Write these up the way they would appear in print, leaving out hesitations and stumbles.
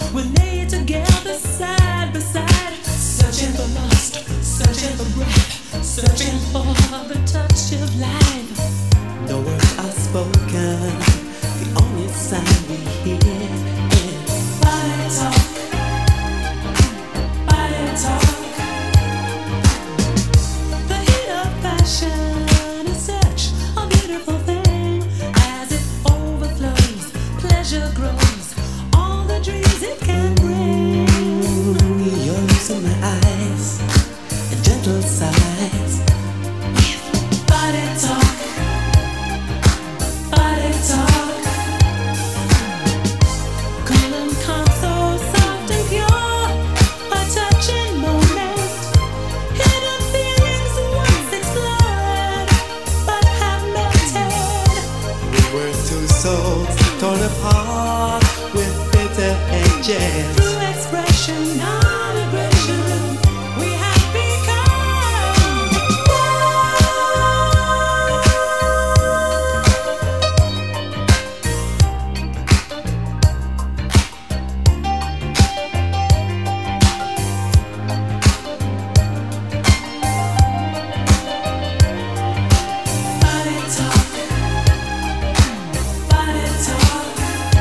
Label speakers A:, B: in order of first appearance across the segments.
A: We lay together side by side, searching for lust, searching for breath, searching for the touch of life.
B: No words are spoken, the only sound we hear is
A: body talk, body talk. The heat of passion is such a beautiful thing. As it overflows, pleasure grows, all the dreams it can bring.
B: your lips in my eyes, and gentle sighs.
A: Body talk, body talk. Cool and calm, so soft and pure, a touching moment. Hidden feelings once explored, but have melted.
B: We were two souls torn apart with bitter edges.
A: Through expression, non-aggression, we have become body talk, body talk.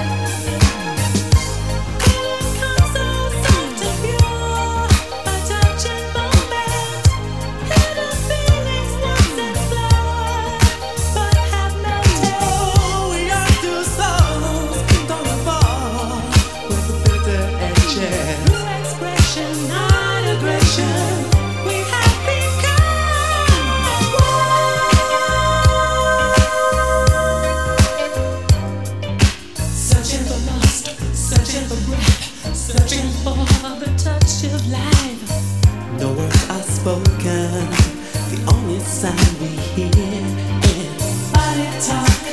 A: Come so soft and pure, a touching moment. Hidden feelings once explored, but have melted.
B: Oh, we are two souls torn apart with bitter edges.
A: Through expression, non-aggression, we have become one. Searching for lust, searching for breath, searching for the touch of life.
B: No words are spoken, the only sound we hear is
A: Body talk,